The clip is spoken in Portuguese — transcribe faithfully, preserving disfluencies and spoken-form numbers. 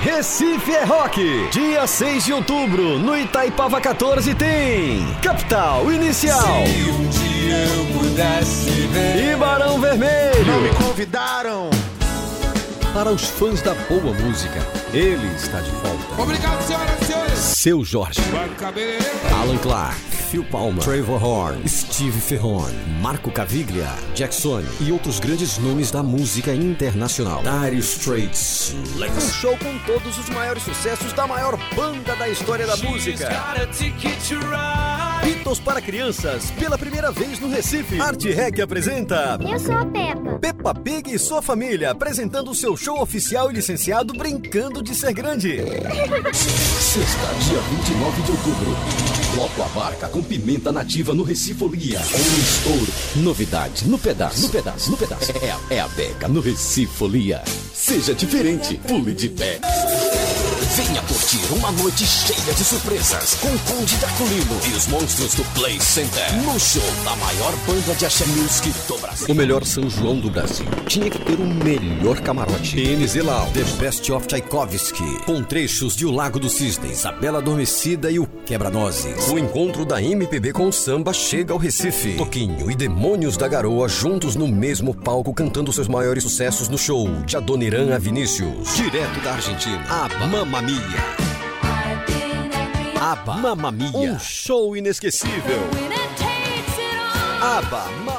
Recife é Rock. Dia seis de outubro, no Itaipava quatorze tem Capital Inicial. Se um dia eu pudesse ver. E Barão Vermelho. Não me convidaram. Para os fãs da boa música, ele está de volta. Obrigado, senhoras e senhores. Seu Jorge, Alan Clark, Phil Palmer, Trevor Horn, Steve Ferron, Marco Caviglia, Jackson e outros grandes nomes da música internacional. Dire Straits, um show com todos os maiores sucessos da maior banda da história da música. Beatles para crianças, pela primeira vez no Recife. Arte Rec apresenta Eu sou a Peppa. Peppa Pig e sua família, apresentando o seu show oficial e licenciado Brincando de Ser Grande. Sexta, dia vinte e nove de outubro. Bloco Abarca com pimenta nativa no Recifolia. Um estouro. Novidade no pedaço, no pedaço, no pedaço. É a, é a Beca no Recifolia. Seja diferente, pule de pé. Venha curtir uma noite cheia de surpresas com o Conde Draculino e os monstros do Play Center no show da maior banda de axé music do Brasil. O melhor São João do Brasil tinha que ter o melhor camarote. P N Z Lau, The Best of Tchaikovsky, com trechos de O Lago dos Cisnes, A Bela Adormecida e O Quebra-Nozes. O encontro da M P B com o samba chega ao Recife. Toquinho e Demônios da Garoa juntos no mesmo palco cantando seus maiores sucessos no show de Adoniran a Vinícius. Direto da Argentina, ABBA, Mamma Mia. ABBA, Mamma Mia, um show inesquecível. ABBA,